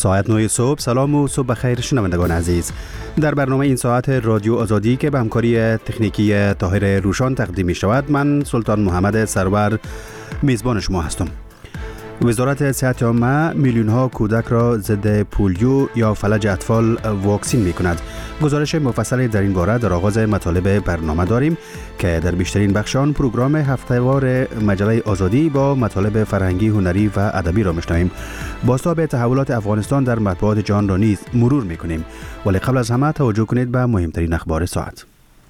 ساعت 9 صبح. سلام و صبح بخیر شنوندگان عزیز. در برنامه این ساعت رادیو آزادی که به همکاری تکنیکی طاهر روشان تقدیم می شود، من سلطان محمد سرور میزبان شما هستم. وزارت صحت عامه میلیون ها کودک را ضد پولیو یا فلج اطفال واکسین می کند. گزارش مفصلی در این باره در آغاز مطالب برنامه داریم که در بیشترین بخشان پروگرام هفتهوار مجله آزادی با مطالب فرهنگی، هنری و ادبی را میشنویم. بازتاب تحولات افغانستان در مطبوعات جهان را نیز مرور میکنیم، ولی قبل از همه توجه کنید به مهمترین اخبار ساعت.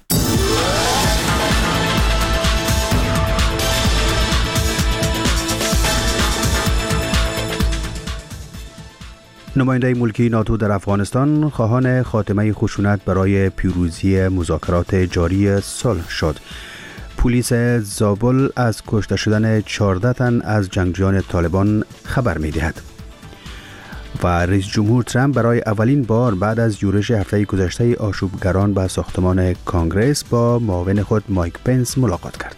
نماینده ملکی ناتو در افغانستان خواهان خاتمه خشونت برای پیروزی مذاکرات جاری صلح شد. پلیس زابل از کشته شدن 14 تن از جنگجویان طالبان خبر می‌دهد. و رئیس جمهور ترامپ برای اولین بار بعد از یورش هفته گذشته آشوبگران به ساختمان کانگرس با معاون خود مایک پنس ملاقات کرد.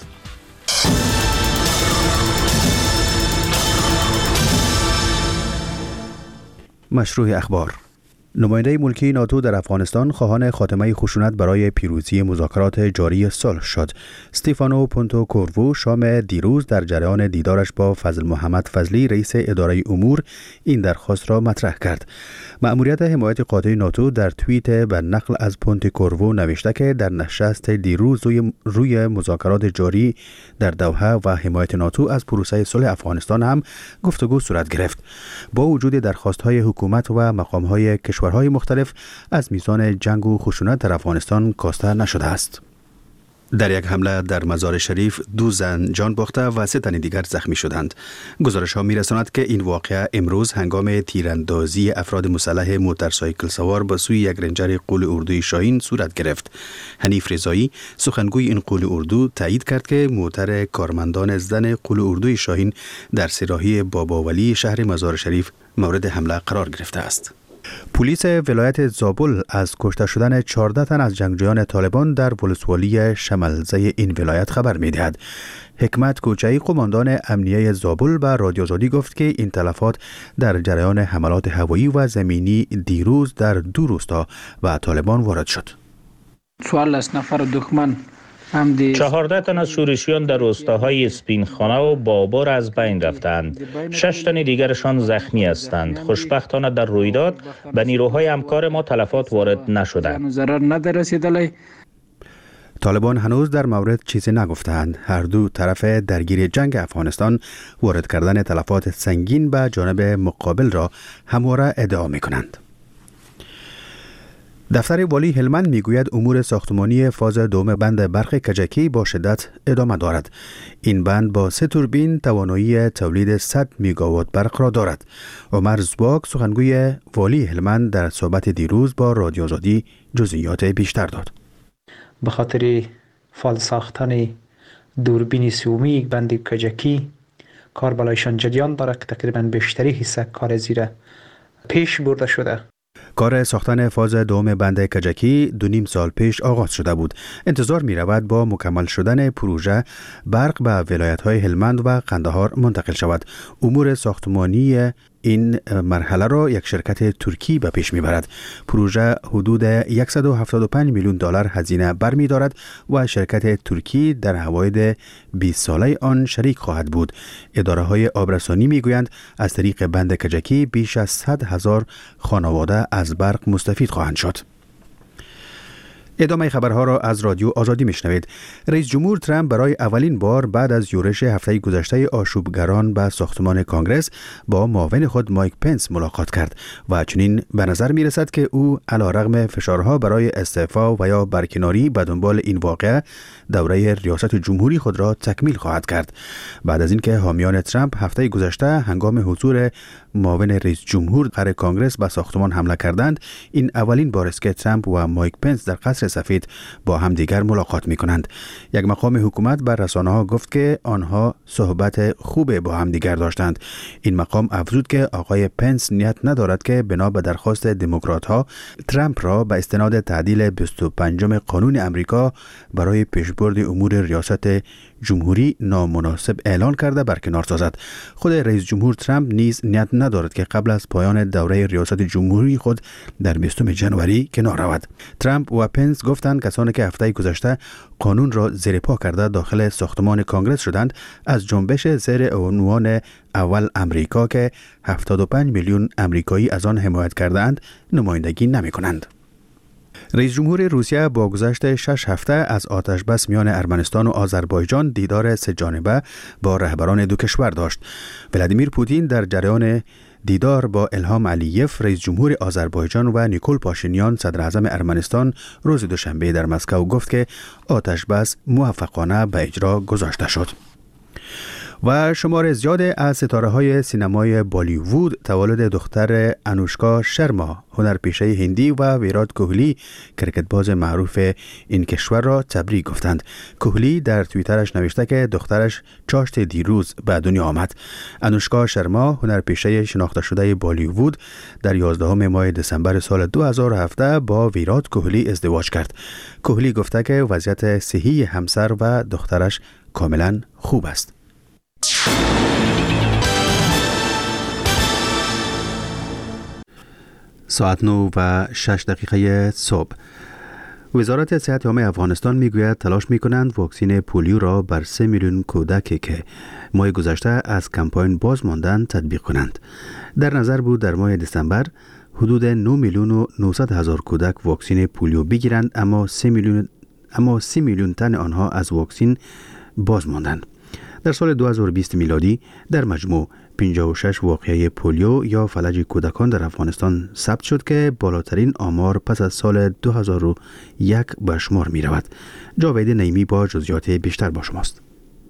مشروع اخبار. نماینده ملکی ناتو در افغانستان خواهان خاتمه خشونت برای پیروزی مذاکرات جاری صلح شد. استیفانو پونتو کوروو شام دیروز در جریان دیدارش با فضل محمد فضلی رئیس اداره امور این درخواست را مطرح کرد. مأموریت حمایت قاطع ناتو در توییت به نقل از پونتو کوروو نوشته که در نشست دیروز روی مذاکرات جاری در دوحه و حمایت ناتو از پروسه صلح افغانستان هم گفتگو صورت گرفت. با وجود درخواست‌های حکومت و مقام‌های کشورهای مختلف از میزان جنگ و خشونت در افغانستان کاسته نشده است. در یک حمله در مزار شریف 2 زن جان باخته و 3 تن دیگر زخمی شدند. گزارش ها می‌رساند که این واقعه امروز هنگام تیراندازی افراد مسلح موتورسایکل سوار به سوی یک رنجر قول اردوی شاهین صورت گرفت. حنیف رضایی سخنگوی این قول اردو تایید کرد که موتر کارمندان زن قول اردوی شاهین در سراحی بابا ولی شهر مزار شریف مورد حمله قرار گرفته است. پلیس ولایت زابل از کشته شدن 14 تن از جنگجویان طالبان در ولسوالی شملزه این ولایت خبر می‌دهد. حکمت کوچه‌ای قماندان امنیه زابل به رادیو آزادی گفت که این تلفات در جریان حملات هوایی و زمینی دیروز در 2 روستا و طالبان وارد شد. 14 نفر دشمن 14 تن از شورشیان در روستاهای اسپینخانه و بابر از بین رفتند. 6 تن دیگرشان زخمی هستند. خوشبختانه در رویداد به نیروهای همکار ما تلفات وارد نشده. طالبان هنوز در مورد چیزی نگفتند. هر دو طرف درگیر جنگ افغانستان وارد کردن تلفات سنگین به جانب مقابل را همواره ادعا می‌کنند. دفتر والی هلمند میگوید امور ساختمانی فاز دوم بند برق کجکی با شدت ادامه دارد. این بند با 3 توربین توانایی تولید 100 میگاوات برق را دارد. عمر زباک سخنگوی والی هلمند در صحبت دیروز با رادیو آزادی جزئیات بیشتر داد. به خاطر فال ساختن دوربین سومی بند کجکی کار بالایشان جریان دارد که تقریبا بیشتری حصه کار زیر پیش برده شده. کار ساختن فاز دوم بند کجکی 2.5 سال پیش آغاز شده بود. انتظار می رود با مکمل شدن پروژه برق به ولایت‌های هلمند و قندهار منتقل شود. امور ساختمانی این مرحله را یک شرکت ترکی به پیش میبرد. پروژه حدود 175 میلیون دلار هزینه برمی دارد و شرکت ترکی در حواید 20 ساله آن شریک خواهد بود. اداره های آبرسانی میگویند از طریق بند کجکی بیش از 100,000 خانواده از برق مستفید خواهند شد. ادامه خبرها را از رادیو آزادی میشنوید. رئیس جمهور ترامپ برای اولین بار بعد از یورش هفته گذشته آشوبگران به ساختمان کانگرس با معاون خود مایک پنس ملاقات کرد و چنین به نظر می رسد که او علیرغم فشارها برای استعفا و یا برکناری به دنبال این واقعه دوره ریاست جمهوری خود را تکمیل خواهد کرد. بعد از اینکه حامیان ترامپ هفته گذشته هنگام حضور معاون رئیس جمهور در کانگرس به ساختمان حمله کردند، این اولین بار است که ترامپ و مایک پنس در قصر سفید با همدیگر ملاقات می‌کنند. یک مقام حکومت بر رسانه‌ها گفت که آنها صحبت خوب با همدیگر داشتند. این مقام افزود که آقای پنس نیت ندارد که بنا به درخواست دموکرات‌ها ترامپ را به استناد تعدیل 25 قانون امریکا برای پیشبرد امور ریاست جمهوری نامناسب اعلان کرده برکنار سازد. خود رئیس جمهور ترامپ نیز نیت ندارد که قبل از پایان دوره ریاست جمهوری خود در 20 ژانویه کنار رود. ترامپ و پنس گفتند کسانی که هفته گذشته قانون را زیر پا کرده داخل ساختمان کانگرس شدند از جنبش زیر عنوان اول امریکا که 75 میلیون امریکایی از آن حمایت کردند نمایندگی نمی کنند. رئیس جمهور روسیه با گذشت 6 هفته از آتش بس میان ارمنستان و آذربایجان دیدار سه جانبه با رهبران دو کشور داشت. ولادیمیر پوتین در جریان دیدار با الهام علییف رئیس جمهور آذربایجان و نیکول پاشینیان صدر اعظم ارمنستان روز دوشنبه در مسکو گفت که آتش بس موفقانه به اجرا گذاشته شد. و شمار زیاد از ستاره‌های سینمای بالیوود تولد دختر انوشکا شرما هنرپیشه هندی و ویرات کوهلی کرکتباز معروف این کشور را تبریک گفتند. کوهلی در توییترش نوشته که دخترش چاشت دیروز به دنیا آمد. انوشکا شرما هنرپیشه شناخته شده بالیوود در 11 ماه دسامبر سال 2017 با ویرات کوهلی ازدواج کرد. کوهلی گفته که وضعیت صحی همسر و دخترش کاملا خوب است. ساعت 9:06 صبح. وزارت صحت عامه افغانستان میگوید تلاش میکنند واکسین پولیو را بر 3 میلیون کودکی که ماه گذشته از کمپاین باز ماندند تطبیق کنند. در نظر بود در ماه دسامبر حدود 9 میلیون و 900 هزار کودک واکسین پولیو بگیرند، اما 3 میلیون تن آنها از واکسین باز ماندند. در سال 2020 میلادی در مجموع 56 واقعه پولیو یا فلج کودکان در افغانستان ثبت شد که بالاترین آمار پس از سال 2001 به شمار می رود. جاوید نعیمی با جزئیات بیشتر با شماست.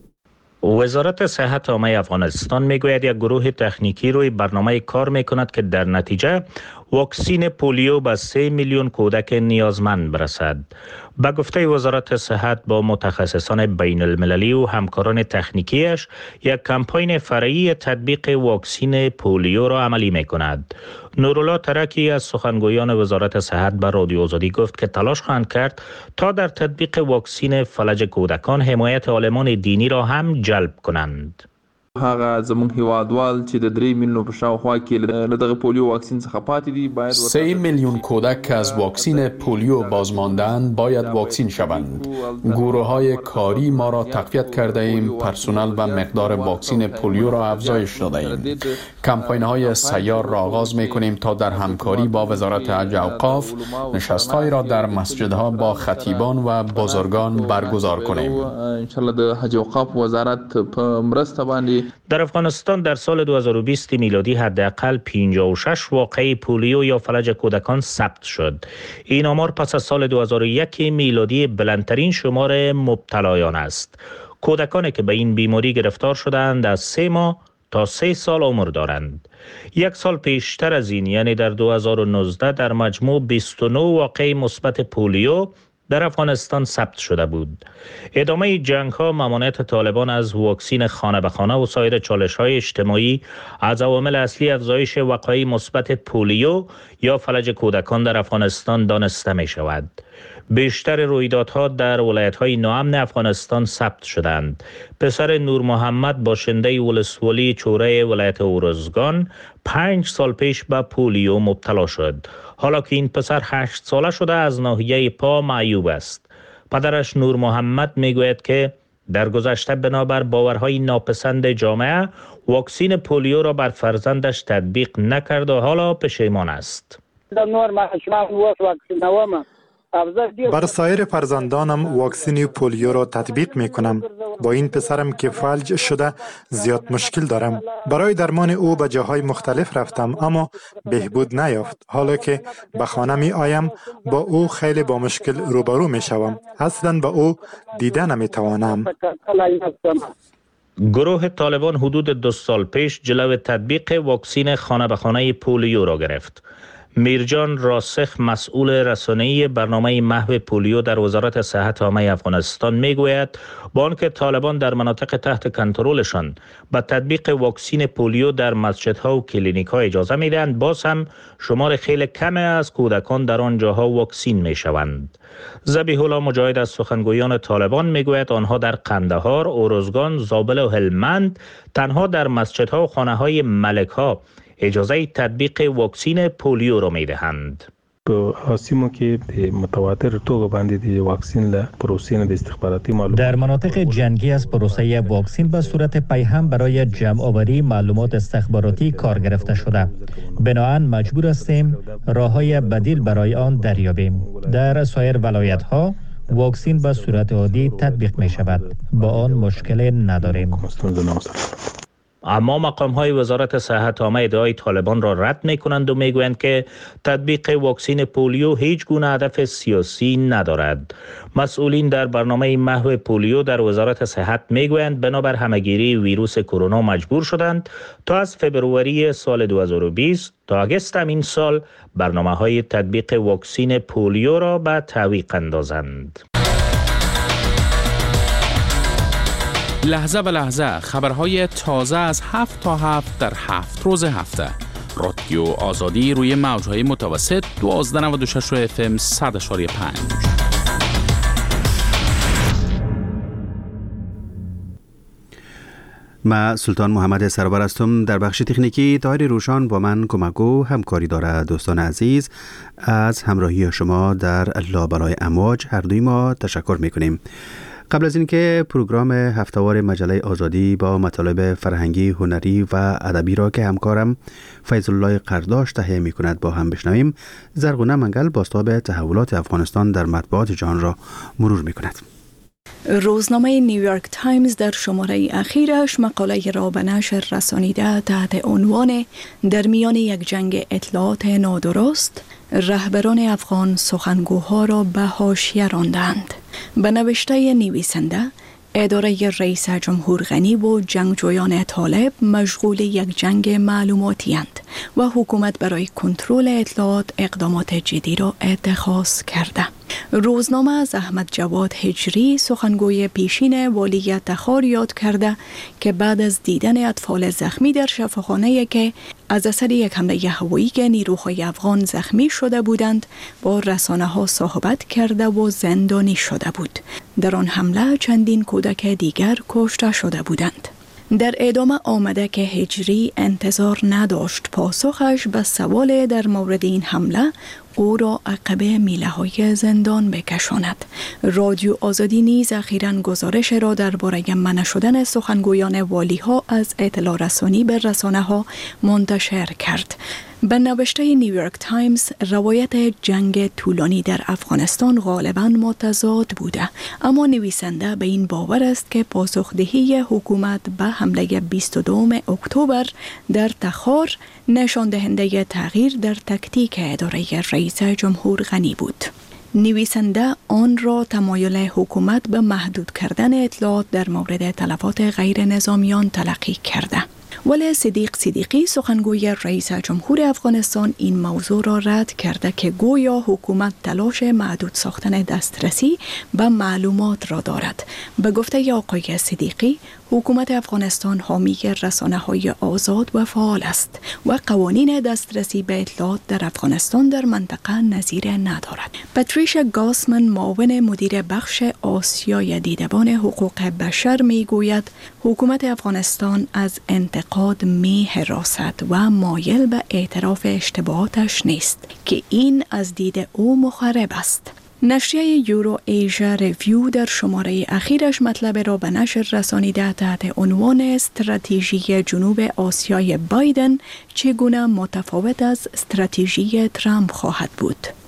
وزارت صحت عامه افغانستان میگوید یک گروه تکنیکی روی برنامه کار میکند که در نتیجه واکسین پولیو به 3 میلیون کودک نیازمند برسد. به گفته وزارت صحت با متخصصان بین المللی و همکاران تکنیکیش یک کمپاین فرعی تطبیق واکسین پولیو را عملی میکند. نورالله ترکی از سخنگویان وزارت صحت به رادیو آزادی گفت که تلاش خواهند کرد تا در تطبیق واکسین فلج کودکان حمایت عالمان دینی را هم جلب کنند. هغه زمون هیوادوال چې د 3 میلیون په شاوخوا کې له دغه پولیو واکسین څخه پاتې دي باید 3 میلیون کودک که از واکسین پولیو بازماندند باید واکسین شوند. گروه‌های کاری ما را تقویت کرده ایم، پرسنل و مقدار واکسین پولیو را افزایش داده ایم. کمپاین‌های سیار را آغاز می‌کنیم تا در همکاری با وزارت حج و اوقاف نشست‌هایی را در مسجدها با خطیبان و بزرگان برگزار کنیم. ان شاء الله د حج و اوقاف وزارت په مرسته باندې در افغانستان در سال 2020 میلادی حداقل 56 واقعه پولیو یا فلج کودکان ثبت شد. این آمار پس از سال 2001 میلادی بلندترین شمار مبتلایان است. کودکانی که به این بیماری گرفتار شدند از 3 ماه تا 3 سال عمر دارند. یک سال پیشتر از این یعنی در 2019 در مجموع 29 واقعه مثبت پولیو در افغانستان ثبت شده بود. ادامه جنگ ها، ممانعت طالبان از واکسین خانه به خانه و سایر چالش های اجتماعی از عوامل اصلی افزایش وقایع مثبت پولیو یا فلج کودکان در افغانستان دانسته می شود. بیشتر رویدادها در ولایت‌های ناامن افغانستان ثبت شدند. پسر نور محمد باشنده ولسوالی چوره ولایت اورزگان 5 سال پیش به پولیو مبتلا شد. حالا که این پسر 8 ساله شده از ناحیه پا معیوب است. پدرش نور محمد میگوید که در گذشته بنابر باورهای ناپسند جامعه واکسین پولیو را بر فرزندش تطبیق نکرد و حالا پشیمان است. بر سایر فرزندانم واکسین پولیو را تطبیق می کنم. با این پسرم که فلج شده زیاد مشکل دارم. برای درمان او به جاهای مختلف رفتم اما بهبود نیافت. حالا که به خانه می آیم با او خیلی با مشکل روبرو می شوم. اصلا با او دیده نمی توانم. گروه طالبان حدود 2 سال پیش جلو تطبیق واکسین خانه به خانه پولیو را گرفت. میرجان راسخ مسئول رسانه‌ای برنامه محو پولیو در وزارت صحت عامه افغانستان میگوید با آنکه طالبان در مناطق تحت کنترلشان به تطبیق واکسین پولیو در مسجدها و کلینیک‌ها اجازه میدهند، باز هم شمار خیلی کمی از کودکان در آن جاها واکسین میشوند. ذبیح الله مجاهد از سخنگویان طالبان میگوید آنها در قندهار، اروزگان، زابل و هلمند تنها در مسجدها و خانه‌های ملک‌ها اجازه تطبیق واکسین پولیو را میدهند. آسیمو که متواتر توګه باندې د واکسین له پروسې نه د استخباراتي معلومات در مناطق جنگی از پروسه واکسین به صورت پیهم برای جمع آوری معلومات استخباراتی کار گرفته شده. بنابراین مجبور هستیم راه‌های بدیل برای آن دریابیم. در سایر ولایت‌ها واکسین به صورت عادی تطبیق می شود. با آن مشکل نداریم. اما مقام‌های وزارت صحت عامه ادعای طالبان را رد می‌کنند و می‌گویند که تطبیق واکسین پولیو هیچ گونه هدف سیاسی ندارد. مسئولین در برنامه محو پولیو در وزارت صحت می‌گویند بنابر همه‌گیری ویروس کرونا مجبور شدند تا از فبروری سال 2020 تا آگوست این سال برنامه‌های تطبیق واکسین پولیو را به تعویق اندازند. لحظه به لحظه خبرهای تازه از 7 تا 7 در 7 روز هفته. رادیو آزادی روی موجهای متوسط 1296 FM 100.5. ما سلطان محمد سرور هستم. در بخش تکنیکی طاهر روشان با من کمکو همکاری داره. دوستان عزیز از همراهی شما در لابلای امواج هر دوی ما تشکر میکنیم. قبل از اینکه پروگرام هفتهوار مجله آزادی با مطالب فرهنگی، هنری و ادبی را که همکارم فیض الله قرداش تهیه می‌کند با هم بشنویم، زرغونه منگل بازتاب تحولات افغانستان در مطبوعات جهان را مرور می‌کند. روزنامه نیویورک تایمز در شماره اخیرش مقاله را به نشر رسانیده تحت عنوان در میان یک جنگ اطلاعات نادرست رهبران افغان سخنگوها را به حاشیه راندند. به نوشته نویسنده، اداره رئیس جمهور غنی و جنگجویان طالب مشغول یک جنگ معلوماتی اند و حکومت برای کنترل اطلاعات اقدامات جدی را اتخاذ کرده. روزنامه از احمد جواد هجری سخنگوی پیشین والی تخار یاد کرده که بعد از دیدن اطفال زخمی در شفاخانه که از اثر یک حمله هوایی که نیروهای افغان زخمی شده بودند با رسانه‌ها صحبت کرده و زندانی شده بود. در آن حمله چندین کودک دیگر کشته شده بودند. در ادامه آمده که هجری انتظار نداشت پاسخش به سوال در مورد این حمله او را عقب میله‌های زندان بکشاند. رادیو آزادی نیز اخیراً گزارش را درباره منع شدن سخنگویان والی‌ها از اطلاع رسانی به رسانه‌ها منتشر کرد. به نوشته نیویورک تایمز، روایت جنگ طولانی در افغانستان غالباً متضاد بوده، اما نویسنده به این باور است که پاسخدهی حکومت به حمله 22 اکتبر در تخار نشان دهنده تغییر در تکتیک اداره رئیس جمهور غنی بود. نویسنده آن را تمایل حکومت به محدود کردن اطلاعات در مورد تلفات غیر نظامیان تلقی کرده. ولی صدیق صدیقی سخنگوی رئیس جمهور افغانستان این موضوع را رد کرده که گویا حکومت تلاش محدود ساختن دسترسی به معلومات را دارد. به گفته آقای صدیقی، حکومت افغانستان حامی رسانه‌های آزاد و فعال است و قوانین دسترسی به اطلاعات در افغانستان در منطقه نظیر ندارد. پاتریشا گاسمن، معاون مدیر بخش آسیای دیدبان حقوق بشر، میگوید حکومت افغانستان از انتقاد می‌هراسد و مایل به اعتراف اشتباهاتش نیست که این از دید او مخرب است. نشریه یورو ایژا ریویو در شماره اخیرش مطلب را به نشر رسانیده تحت عنوان استراتژی جنوب آسیای بایدن چگونه متفاوت از استراتژی ترامپ خواهد بود.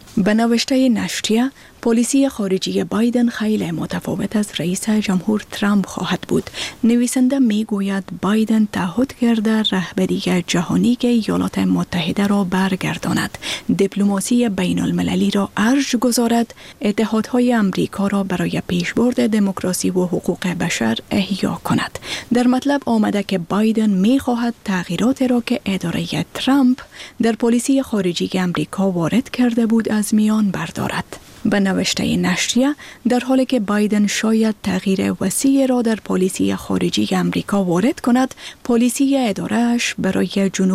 به نوشته نشریه، پالیسی خارجی بایدن خیلی متفاوت از رئیس جمهور ترامپ خواهد بود. نویسنده می گوید بایدن تعهد کرده رهبری جهانی که ایالات متحده را برگرداند، دیپلماسی بین المللی را ارج گذارد، اتحادهای امریکا را برای پیشبرد دموکراسی و حقوق بشر احیا کند. در مطلب آمده که بایدن می خواهد تغییرات را که اداره ترامپ در پالیسی خارجی امریکا وارد کرده بود از میان بردارد. به نوشته نشریه، در حالی که بایدن شاید تغییر وسیع را در پالیسی خارجی امریکا وارد کند، پالیسی اداره‌اش برای جنوب